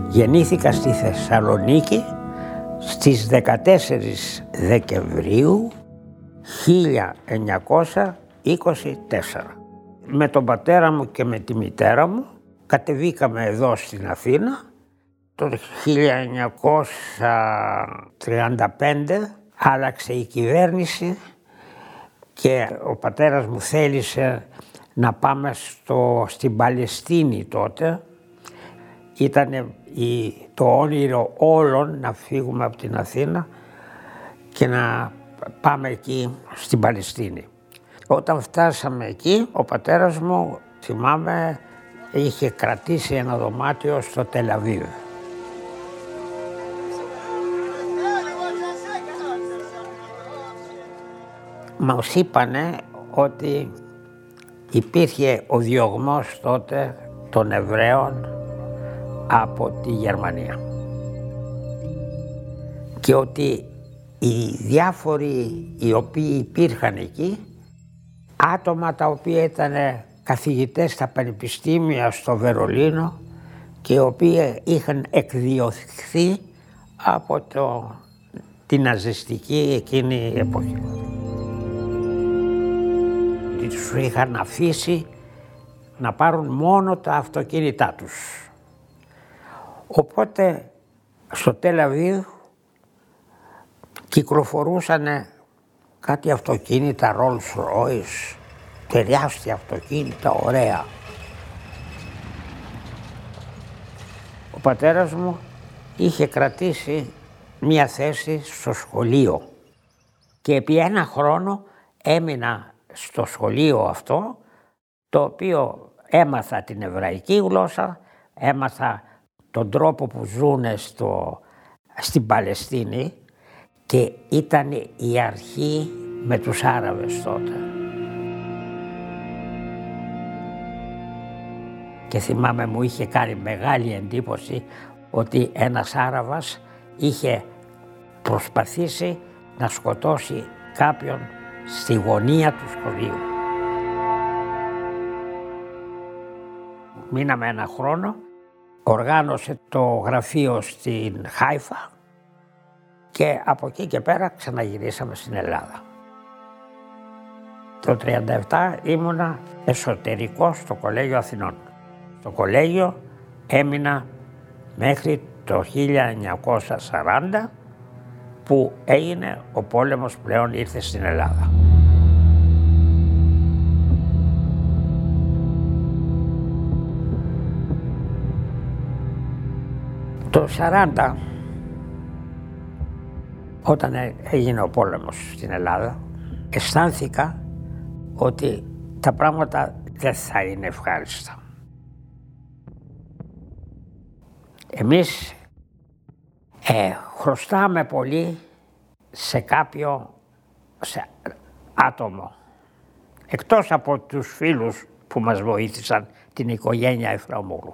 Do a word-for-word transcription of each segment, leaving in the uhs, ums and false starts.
Γεννήθηκα στη Θεσσαλονίκη στις δεκατέσσερις Δεκεμβρίου χίλια εννιακόσια είκοσι τέσσερα. Με τον πατέρα μου και με τη μητέρα μου κατεβήκαμε εδώ στην Αθήνα. Το χίλια εννιακόσια τριάντα πέντε άλλαξε η κυβέρνηση και ο πατέρας μου θέλησε να πάμε στο, στην Παλαιστίνη τότε. Ήταν το όνειρο όλων να φύγουμε από την Αθήνα και να πάμε εκεί στην Παλαιστίνη. Όταν φτάσαμε εκεί, ο πατέρας μου, θυμάμαι, είχε κρατήσει ένα δωμάτιο στο Τελ Αβίβ. Μας είπανε ότι υπήρχε ο διωγμός τότε των Εβραίων από τη Γερμανία και ότι οι διάφοροι οι οποίοι υπήρχαν εκεί, άτομα τα οποία ήταν καθηγητές στα πανεπιστήμια στο Βερολίνο και οι οποίοι είχαν εκδιωχθεί από το, την ναζιστική εκείνη εποχή. Τους είχαν αφήσει να πάρουν μόνο τα αυτοκίνητά τους. Οπότε στο Τελ Αβίβ κυκλοφορούσαν κάτι αυτοκίνητα Rolls Royce, τεράστια αυτοκίνητα, ωραία. Ο πατέρας μου είχε κρατήσει μία θέση στο σχολείο και επί ένα χρόνο έμεινα στο σχολείο αυτό, το οποίο έμαθα την εβραϊκή γλώσσα, έμαθα τον τρόπο που ζουνε στο, στην Παλαιστίνη και ήταν η αρχή με τους Άραβες τότε. Και θυμάμαι μου είχε κάνει μεγάλη εντύπωση ότι ένας Άραβας είχε προσπαθήσει να σκοτώσει κάποιον στη γωνία του σχολείου. Μείναμε ένα χρόνο, οργάνωσε το γραφείο στην Χάιφα και από εκεί και πέρα ξαναγυρίσαμε στην Ελλάδα. Το τριάντα επτά ήμουνα εσωτερικό στο Κολέγιο Αθηνών. Στο κολέγιο έμεινα μέχρι το χίλια εννιακόσια σαράντα που έγινε ο πόλεμος, πλέον ήρθε στην Ελλάδα. Το σαράντα, όταν έγινε ο πόλεμος στην Ελλάδα, αισθάνθηκα ότι τα πράγματα δεν θα είναι ευχάριστα. Εμείς ε, χρωστάμε πολύ σε κάποιο σε άτομο, εκτός από τους φίλους που μας βοήθησαν, την οικογένεια Εφραιμούρου.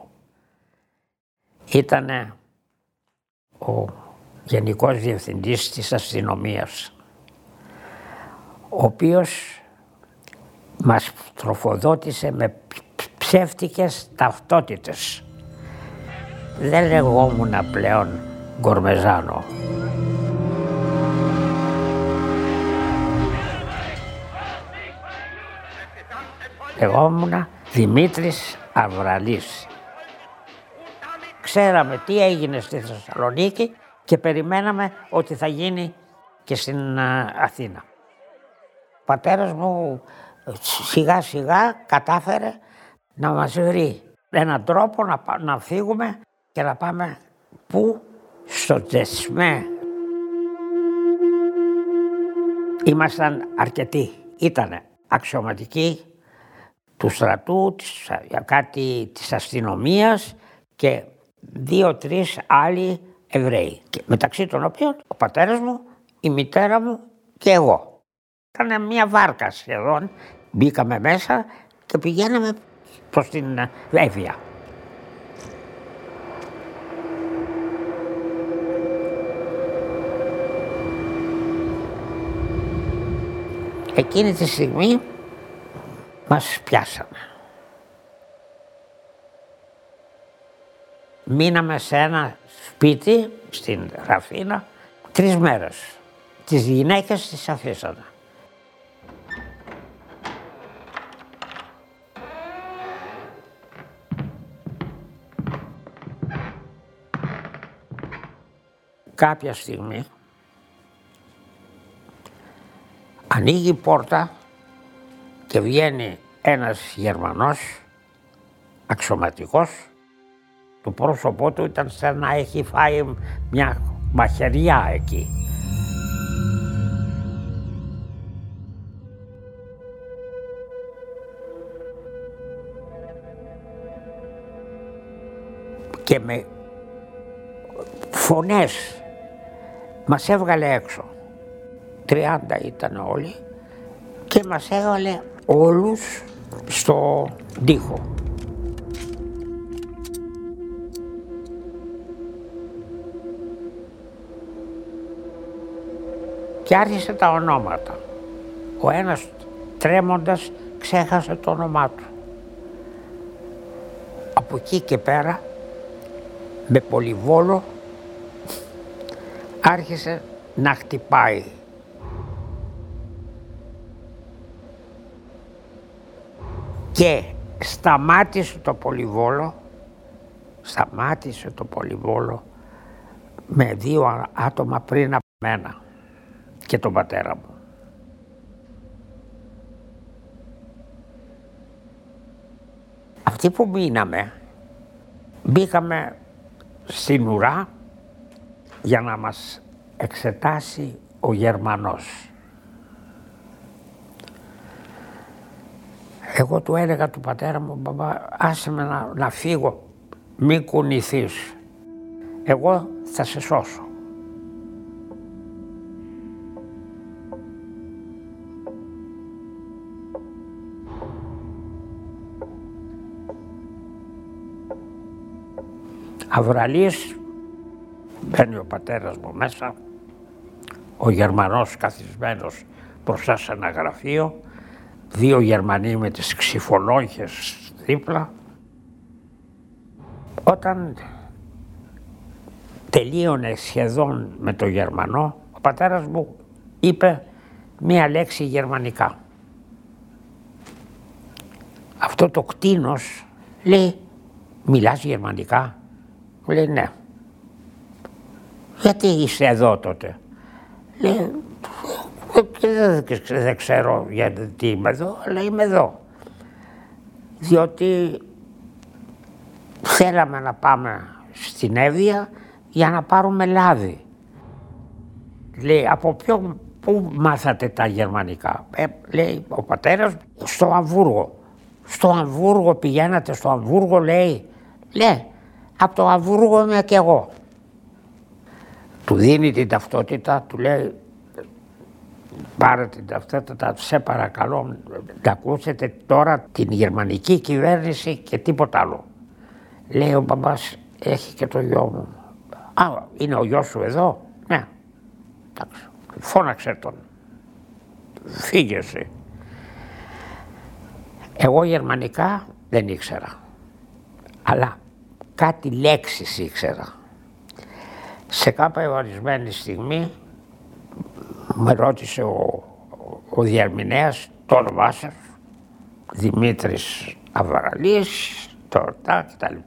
Ήτανε ο Γενικός Διευθυντής της Αστυνομίας, ο οποίος μας τροφοδότησε με ψεύτικες ταυτότητες. Δεν λεγόμουν πλέον Γκορμεζάνο. Λεγόμουν Δημήτρης Αβραλής. Ξέραμε τι έγινε στη Θεσσαλονίκη και περιμέναμε ότι θα γίνει και στην Αθήνα. Ο πατέρας μου σιγά σιγά κατάφερε να μας βρει έναν τρόπο να, να φύγουμε και να πάμε πού? Στο Τζεσμέ. Ήμασταν αρκετοί. Ήτανε αξιωματικοί του στρατού, της, κάτι της αστυνομίας και δύο-τρεις άλλοι Εβραίοι. Και μεταξύ των οποίων ο πατέρας μου, η μητέρα μου και εγώ. Ήταν μια βάρκα σχεδόν. Μπήκαμε μέσα και πηγαίναμε προς την Εύβοια. Εκείνη τη στιγμή μας πιάσανε. Μείναμε σε ένα σπίτι στην Ραφίνα τρεις μέρες. Τις γυναίκες τις αφήσανε. Κάποια στιγμή ανοίγει η πόρτα και βγαίνει ένας Γερμανός αξιωματικός. Το πρόσωπό του ήταν σαν να έχει φάει μια μαχαιριά εκεί. Και με φωνές μας έβγαλε έξω. τριάντα ήταν όλοι και μας έβγαλε όλους στο τοίχο. Και άρχισε τα ονόματα. Ο ένας τρέμοντας ξέχασε το όνομά του. Από εκεί και πέρα, με πολυβόλο, άρχισε να χτυπάει. Και σταμάτησε το πολυβόλο, σταμάτησε το πολυβόλο με δύο άτομα πριν από μένα και τον πατέρα μου. Αυτοί που μείναμε, μπήκαμε στην ουρά για να μας εξετάσει ο Γερμανός. Εγώ του έλεγα του πατέρα μου, μπαμπά, άσε με να, να φύγω, μην κουνηθείς, εγώ θα σε σώσω. Αυραλής, μπαίνει ο πατέρας μου μέσα, ο Γερμανός καθισμένος μπροστά σε ένα γραφείο, δύο Γερμανοί με τις ξυφολόγχες δίπλα. Όταν τελείωνε σχεδόν με το Γερμανό, ο πατέρας μου είπε μία λέξη γερμανικά. Αυτό το κτήνος λέει, μιλάς γερμανικά? Μου λέει ναι. Γιατί είσαι εδώ τότε? Λέει, δεν ξέρω γιατί είμαι εδώ, αλλά είμαι εδώ. Διότι θέλαμε να πάμε στην Εύβοια για να πάρουμε λάδι. Λέει, από ποιο, πού μάθατε τα γερμανικά? Ε, λέει ο πατέρας, στο Αμβούργο. Στο Αμβούργο πηγαίνατε, στο Αμβούργο, λέει. Λέει, από το Αμβούργο είμαι κι εγώ. Του δίνει την ταυτότητα, του λέει, πάρε την ταυτότητα, σε παρακαλώ να ακούσετε τώρα την γερμανική κυβέρνηση και τίποτα άλλο. Λέει ο μπαμπάς, έχει και το γιο μου. Α, είναι ο γιος σου εδώ? Ναι. Εντάξει, φώναξε τον. Φύγε εσύ. Εγώ γερμανικά δεν ήξερα, αλλά κάτι λέξεις ήξερα. Σε κάποια ορισμένη στιγμή με ρώτησε ο, ο διερμηνέας το όνομά σας, Δημήτρης Αβαραλής, τώρα κτλ.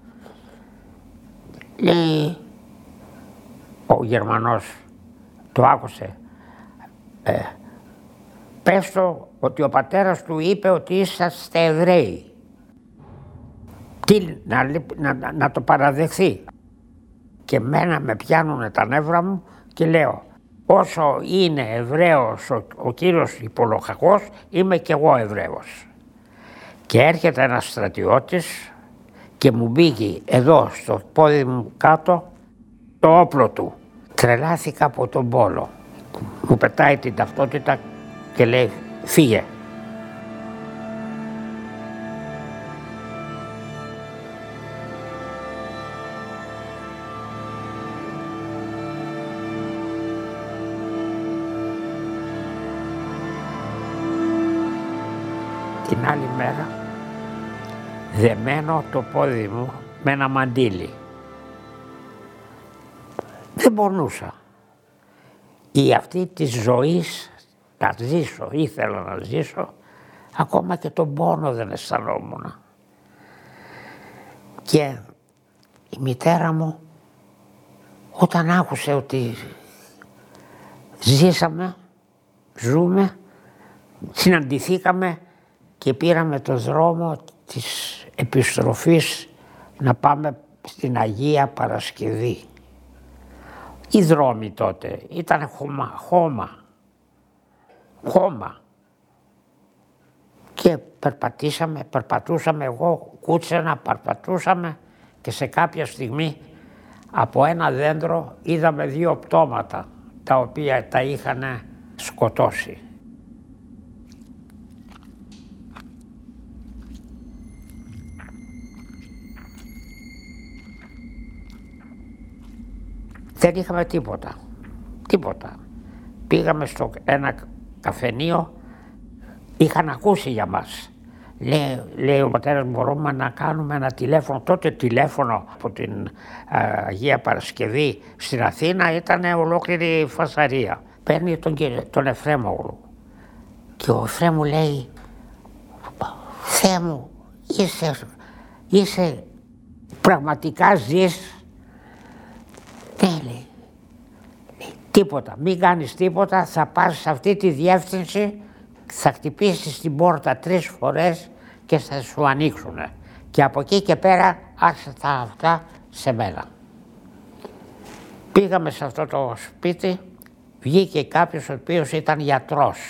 Λέει, ο Γερμανός το άκουσε, ε, πες το ότι ο πατέρας του είπε ότι είσαστε Εβραίοι. Τι, να, να, να το παραδεχθεί. Και μένα με πιάνουνε τα νεύρα μου και λέω, όσο είναι Εβραίος ο, ο κύριος Υπολοχακός, είμαι κι εγώ Εβραίος. Και έρχεται ένας στρατιώτης και μου μπήκε εδώ στο πόδι μου κάτω το όπλο του. Τρελάθηκα από τον πόλο. Μου πετάει την ταυτότητα και λέει, φύγε. Την άλλη μέρα δεμένο το πόδι μου με ένα μαντίλι. μπορούσα. Η αυτή της ζωής να ζήσω, ήθελα να ζήσω, ακόμα και τον πόνο δεν αισθανόμουν. Και η μητέρα μου, όταν άκουσε ότι ζήσαμε, ζούμε, συναντηθήκαμε και πήραμε το δρόμο της επιστροφής να πάμε στην Αγία Παρασκευή. Οι δρόμοι τότε ήταν χώμα, χώμα, χώμα. Και περπατήσαμε, περπατούσαμε εγώ, κούτσενα, περπατούσαμε και σε κάποια στιγμή από ένα δέντρο είδαμε δύο πτώματα τα οποία τα είχαν σκοτώσει. Δεν είχαμε τίποτα, τίποτα. Πήγαμε στο ένα καφενείο, είχαν ακούσει για μας. Λέει, λέει ο πατέρας, μπορούμε να κάνουμε ένα τηλέφωνο. Τότε τηλέφωνο από την α, Αγία Παρασκευή στην Αθήνα ήταν ολόκληρη φασαρία. Παίρνει τον, τον Εφρέμογλου και ο Εφρέμου λέει, Θεέ μου, είσαι, είσαι πραγματικά ζεις? Ναι, λέει. Τίποτα, μην κάνεις τίποτα, θα πας σε αυτή τη διεύθυνση, θα χτυπήσεις την πόρτα τρεις φορές και θα σου ανοίξουνε. Και από εκεί και πέρα άσε τα αυτά σε μένα. Πήγαμε σε αυτό το σπίτι, βγήκε κάποιος ο οποίος ήταν γιατρός,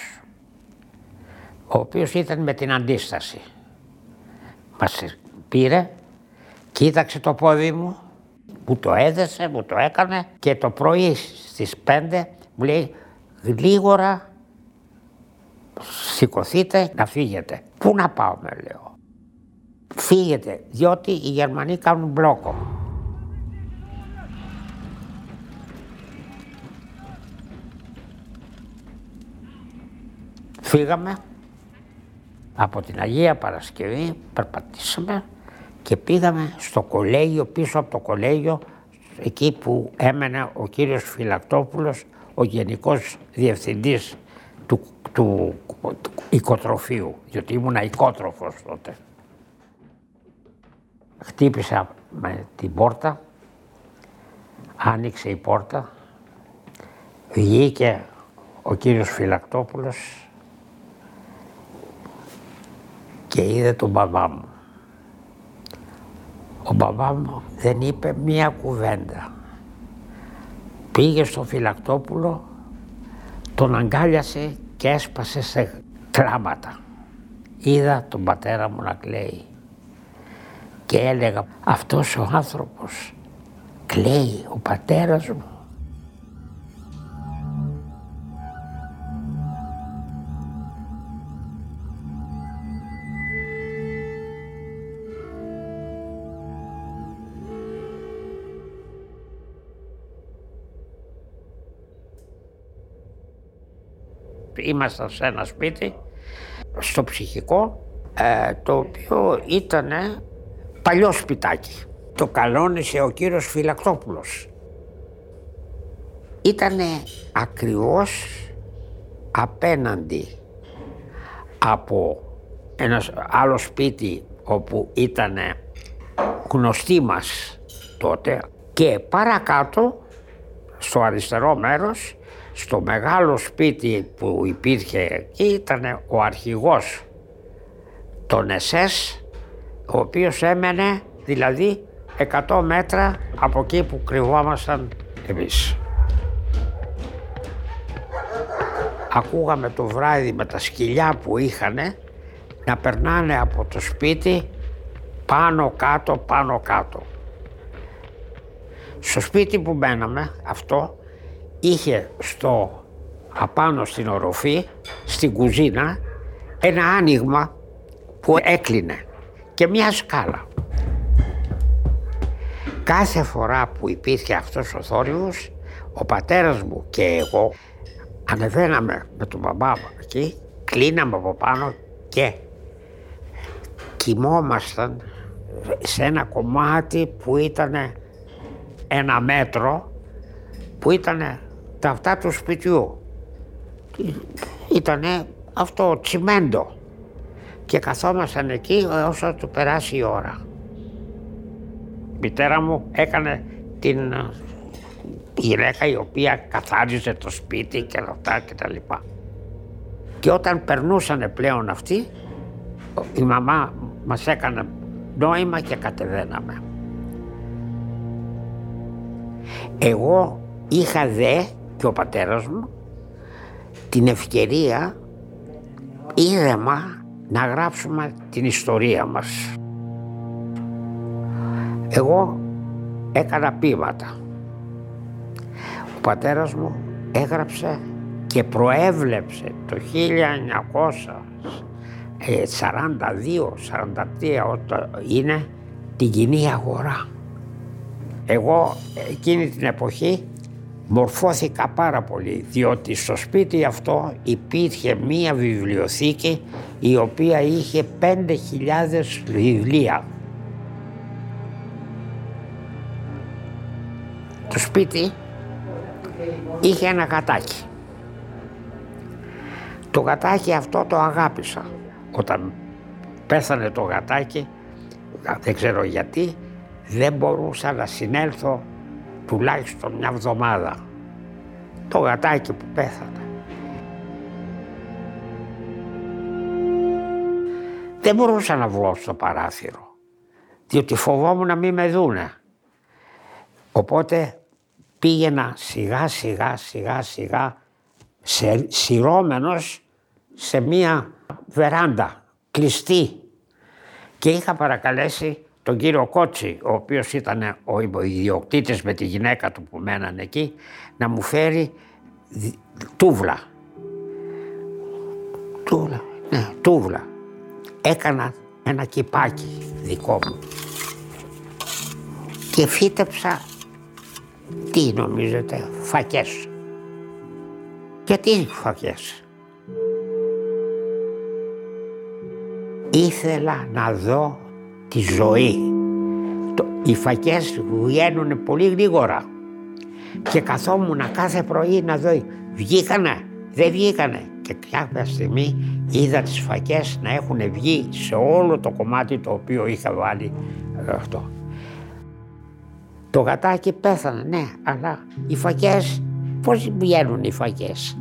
ο οποίος ήταν με την αντίσταση. Μας πήρε, κοίταξε το πόδι μου, μου το έδεσε, μου το έκανε και το πρωί στις πέντε μου λέει γλίγορα σηκωθείτε να φύγετε. Πού να πάω, με λέω. Φύγετε, διότι οι Γερμανοί κάνουν μπλόκο. Φύγαμε από την Αγία Παρασκευή, περπατήσαμε και πήγαμε στο κολέγιο, πίσω από το κολέγιο, εκεί που έμενε ο κύριος Φυλακτόπουλος, ο γενικός διευθυντής του, του, του οικοτροφείου, διότι ήμουνα οικότροφος τότε. Χτύπησα με την πόρτα, άνοιξε η πόρτα, βγήκε ο κύριος Φυλακτόπουλος και είδε τον μπαμπά μου. Ο μπαμπά μου δεν είπε μία κουβέντα. Πήγε στο Φυλακτόπουλο, τον αγκάλιασε και έσπασε σε κλάματα. Είδα τον πατέρα μου να κλαίει και έλεγα, αυτός ο άνθρωπος κλαίει, ο πατέρας μου. Ήμασταν σε ένα σπίτι, στο ψυχικό, ε, το οποίο ήταν παλιό σπιτάκι. Το καλώνησε ο κύριος Φυλακτόπουλος. Ήτανε ακριβώς απέναντι από ένα άλλο σπίτι όπου ήτανε γνωστοί μας τότε και παρακάτω, στο αριστερό μέρος, στο μεγάλο σπίτι που υπήρχε εκεί ήταν ο αρχηγός των ες ες, ο οποίος έμενε δηλαδή εκατό μέτρα από εκεί που κρυβόμασταν εμείς. Ακούγαμε το βράδυ με τα σκυλιά που είχανε να περνάνε από το σπίτι πάνω κάτω, πάνω κάτω. Στο σπίτι που μπαίναμε αυτό είχε στο απάνω στην οροφή, στην κουζίνα, ένα άνοιγμα που έκλεινε και μια σκάλα. Κάθε φορά που υπήρχε αυτός ο θόρυβος, ο πατέρας μου και εγώ ανεβαίναμε με τον μπαμπά μου εκεί, κλείναμε από πάνω και κοιμόμασταν σε ένα κομμάτι που ήταν ένα μέτρο που ήταν τα αυτά του σπιτιού. Ήτανε αυτό τσιμέντο και καθόμασταν εκεί όσο του περάσει η ώρα. Η μητέρα μου έκανε την γυναίκα η οποία καθάριζε το σπίτι και αυτά και τα λοιπά. Και όταν περνούσανε πλέον αυτοί, η μαμά μας έκανε νόημα και κατεβαίναμε. Εγώ είχα δε και ο πατέρας μου την ευκαιρία ήρεμα να γράψουμε την ιστορία μας. Εγώ έκανα ποίηματα. Ο πατέρας μου έγραψε και προέβλεψε το χίλια εννιακόσια σαράντα δύο σαράντα τρία όταν είναι την κοινή αγορά. Εγώ εκείνη την εποχή μορφώθηκα πάρα πολύ, διότι στο σπίτι αυτό υπήρχε μία βιβλιοθήκη η οποία είχε πέντε χιλιάδες βιβλία. Το σπίτι είχε ένα γατάκι. Το γατάκι αυτό το αγάπησα. Όταν πέθανε το γατάκι, δεν ξέρω γιατί, δεν μπορούσα να συνέλθω τουλάχιστον μια εβδομάδα. Το γατάκι που πέθανε. Δεν μπορούσα να βγω στο παράθυρο, διότι φοβόμουν να μην με δούνε. Οπότε πήγαινα σιγά σιγά σιγά σιγά σε, σειρώμενος σε μία βεράντα κλειστή και είχα παρακαλέσει τον κύριο Κότσι, ο οποίος ήταν ο ιδιοκτήτης με τη γυναίκα του που μέναν εκεί, να μου φέρει τούβλα. Τούβλα, ναι, τούβλα. Έκανα ένα κυπάκι δικό μου και φύτεψα, τι νομίζετε, φακές. Γιατί φακές? Ήθελα να δω τη ζωή. Οι φακές βγαίνουν πολύ γρήγορα και καθόμουν κάθε πρωί να δω βγήκανε, δεν βγήκανε. Και κάποια στιγμή είδα τις φακές να έχουν βγει σε όλο το κομμάτι το οποίο είχα βάλει αυτό. Το γατάκι πέθανε, ναι, αλλά οι φακές, πώς βγαίνουν οι φακές?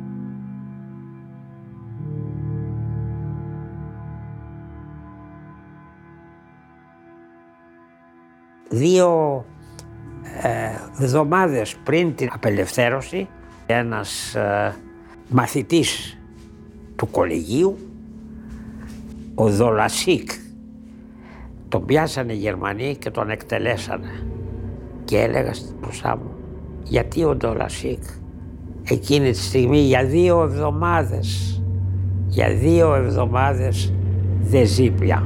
Δύο ε, εβδομάδες πριν την απελευθέρωση, ένας ε, μαθητής του κολεγίου, ο Δολασίκ, τον πιάσανε οι Γερμανοί και τον εκτελέσανε. Και έλεγα μπροστά μου, γιατί ο Δολασίκ εκείνη τη στιγμή για δύο εβδομάδες, για δύο εβδομάδες δεν ζει πια.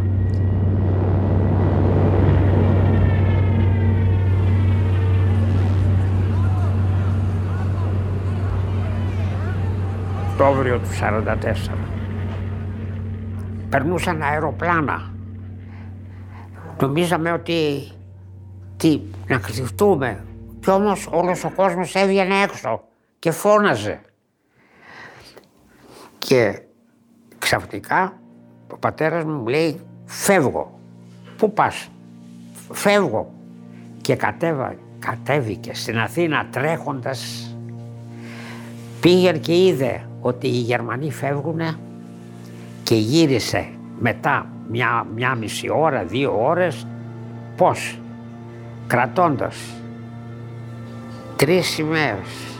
Οκτώβριο του σαράντα τέσσερα. Περνούσαν αεροπλάνα. Νομίζαμε ότι τι, να κρυφτούμε. Κι όμως όλος ο κόσμος έβγαινε έξω και φώναζε. Και ξαφνικά ο πατέρας μου λέει φεύγω. Πού πας? Φεύγω. Και κατέβα, κατέβηκε στην Αθήνα τρέχοντας. Πήγε και είδε ότι οι Γερμανοί φεύγουνε και γύρισε μετά μια, μια μισή ώρα, δύο ώρες, πώς? Κρατώντας τρεις σημαίες.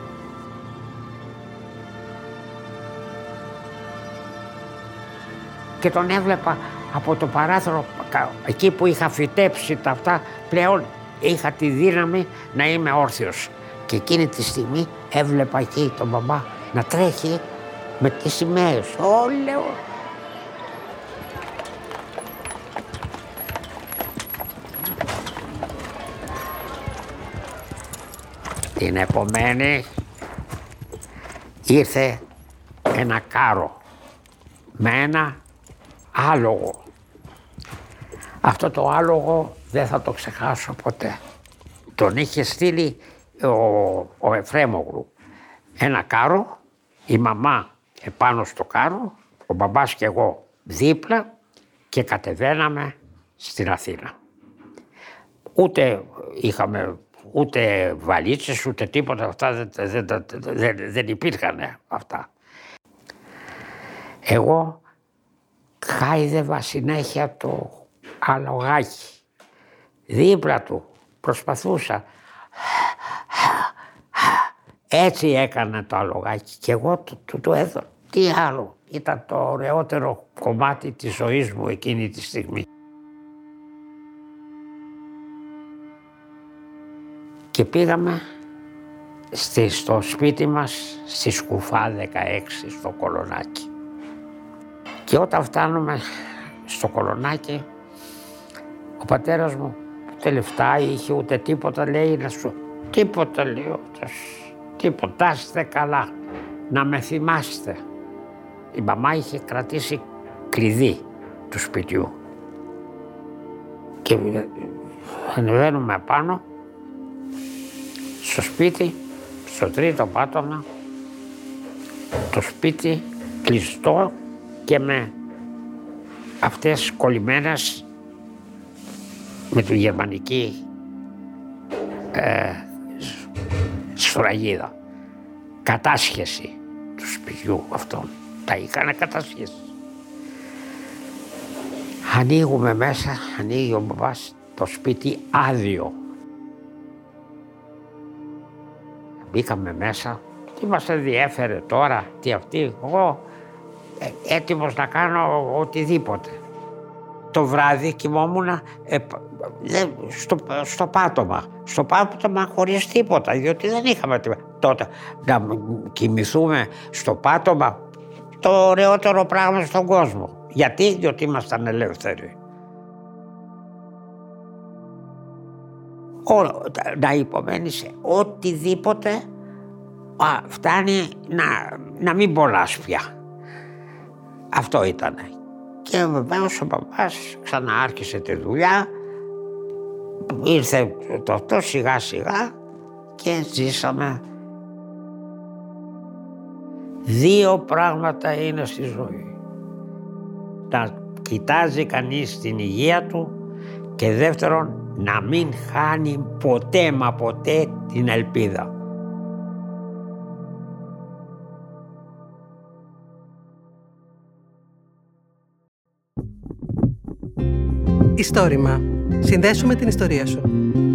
Και τον έβλεπα από το παράθυρο, εκεί που είχα φυτέψει τα αυτά, πλέον είχα τη δύναμη να είμαι όρθιος. Και εκείνη τη στιγμή έβλεπα εκεί τον μπαμπά να τρέχει με τις σημαίες. Ω, λέω. Την επομένη ήρθε ένα κάρο με ένα άλογο. Αυτό το άλογο δεν θα το ξεχάσω ποτέ. Τον είχε στείλει ο, ο Εφρέμογλου ένα κάρο, η μαμά επάνω στο κάρο, ο μπαμπάς και εγώ δίπλα και κατεβαίναμε στην Αθήνα. Ούτε είχαμε ούτε βαλίτσες ούτε τίποτα, αυτά δεν, δεν, δεν, δεν υπήρχαν αυτά. Εγώ χάιδευα συνέχεια το αλογάκι. Δίπλα του προσπαθούσα. Έτσι έκανε το αλογάκι και εγώ του το, το έδωσα. Τι άλλο, ήταν το ωραιότερο κομμάτι της ζωής μου εκείνη τη στιγμή. Και πήγαμε στη, στο σπίτι μας στη Σκουφά δεκαέξι στο Κολονάκι. Και όταν φτάνουμε στο Κολονάκι, ο πατέρας μου ούτε λεφτά είχε ούτε τίποτα, λέει να σου τίποτα, λέει, τίποτα, είστε καλά, να με θυμάστε. Η μαμά είχε κρατήσει κλειδί του σπιτιού. Και ανεβαίνουμε πάνω στο σπίτι, στο τρίτο πάτωμα, το σπίτι κλειστό και με αυτές κολλημένες με τη γερμανική ε, σφραγίδα. Κατάσχεση του σπιτιού αυτών. Τα είχανε κατάσχεση. Ανοίγουμε μέσα, ανοίγει ο μπαμπάς το σπίτι άδειο. Μπήκαμε μέσα, τι μας ενδιέφερε τώρα, τι αυτή, εγώ ε, έτοιμος να κάνω οτιδήποτε. Το βράδυ κοιμόμουν ε, ε, στο, στο πάτωμα, στο πάτωμα χωρίς τίποτα, διότι δεν είχαμε τίποτα. Τότε να κοιμηθούμε στο πάτωμα, το ωραιότερο πράγμα στον κόσμο. Γιατί, διότι ήμασταν ελεύθεροι. Όλο, να υπομένεις οτιδήποτε, α, φτάνει να, να μην πονάς πια. Αυτό ήτανε. Και βεβαίως ο μπαμπάς ξανά άρχισε τη δουλειά, ήρθε το αυτό σιγά σιγά και ζήσαμε. Δύο πράγματα είναι στη ζωή. Να κοιτάζει κανείς την υγεία του και δεύτερον να μην χάνει ποτέ μα ποτέ την ελπίδα. Ιστόρημα. Συνδέσου με την ιστορία σου.